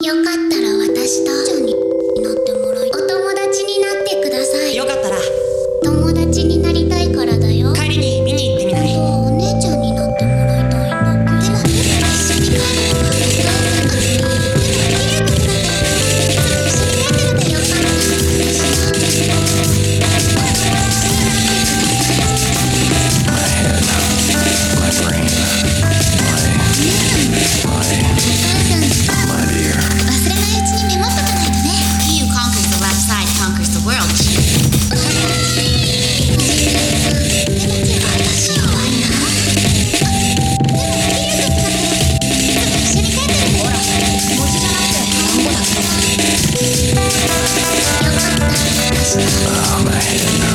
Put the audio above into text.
よかったら私と一緒になってもらい、お友達になってください。 よかったら友達になりたいからだよ。 帰りに見に行ってみない？ お姉ちゃんになってもらいたいんだけど。でも一緒に帰るのは I'm a head